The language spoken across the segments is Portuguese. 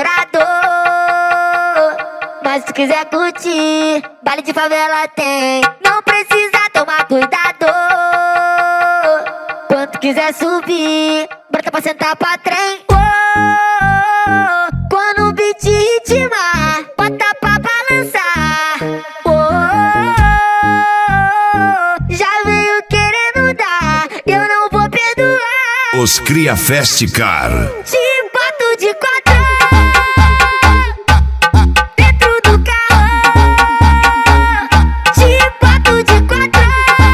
namorado, mas se quiser curtir, baile de favela tem. Não precisa tomar cuidado. Quando quiser subir, brota pra sentar pra trem. Quando o beat ritmar, bota pra balançar. Já veio querendo dar, eu não vou perdoar. Os Cria Festicar. Te boto de quatro dentro do carro. Te boto de quatro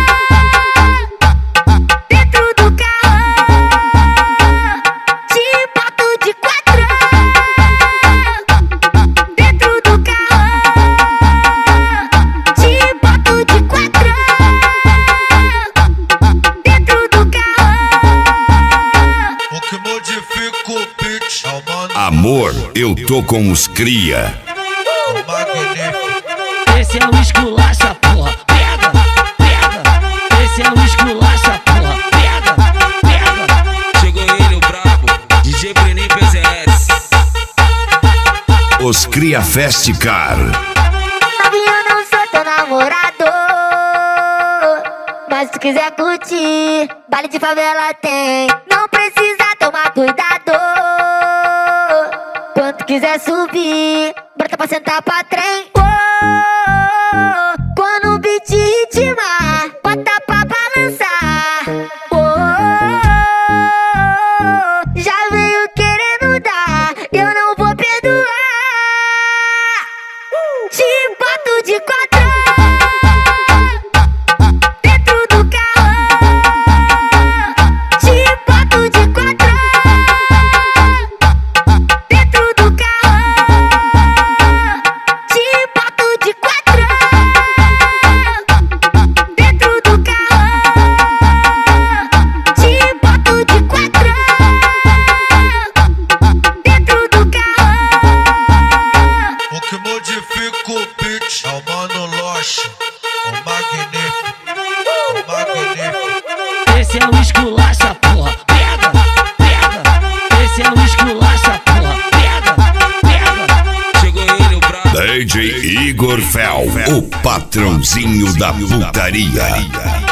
dentro do carro. Te boto de quatro dentro do carro. Te boto de quatro dentro do carro. O que modifica o pitch é o mano. Amor, eu tô com os Cria. O magnífico. Esse é o esculacha, porra. Pega, pega. Esse é o esculacha, porra. Pega, pega. Chegou ele, o brabo, DJ Brenin PZS. Os Cria Festicar. Novinha, não sou teu namorado, mas se quiser curtir, baile de favela tem. Não precisa tomar cuidado. Quando quiser subir, brota pra sentar pra trem. Quando o beat ritmar, bota pra balançar. Já veio querendo dar, eu não vou perdoar. Te boto de quatro dentro do carro. Te boto de quatro dentro do carro. Te boto de quatro dentro do carro. Te boto de quatro dentro do carro. O que modifica o pitch é o mano Loche. O magnífico. O magnífico. Esse é o esculacha, porra. Pega, pega. Esse é o esculacha, porra. Pega, pega. Chegou ele, o brabo. DJ Igor Fel, o patrãozinho da putaria.